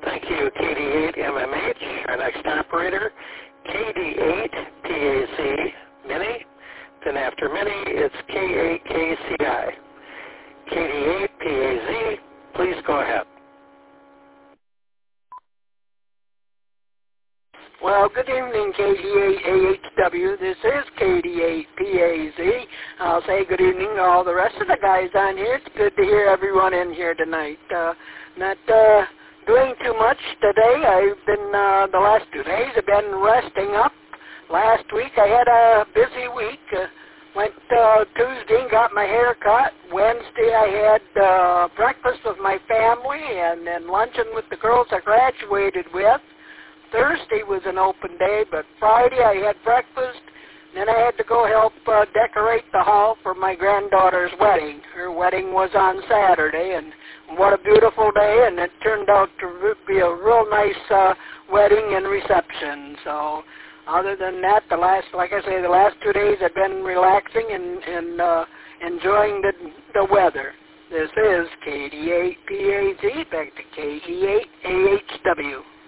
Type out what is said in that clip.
Thank you, KD8MMH. Our next operator, KD8PAZ Mini. Then after Mini, it's K8KCI. KD8PAZ, please go ahead. Well, good evening, KD8AHW. This is KD8PAZ. I'll say good evening to all the rest of the guys on here. It's good to hear everyone in here tonight. Not doing too much today. I've been, the last 2 days, I've been resting up. Last week I had a busy week. Went Tuesday and got my hair cut. Wednesday I had breakfast with my family and then luncheon with the girls I graduated with. Thursday was an open day, but Friday I had breakfast. Then I had to go help decorate the hall for my granddaughter's wedding. Her wedding was on Saturday, and what a beautiful day, and it turned out to be a real nice wedding and reception. So other than that, the last 2 days I've been relaxing and enjoying the weather. This is KD8PAZ, back to KD8AHW.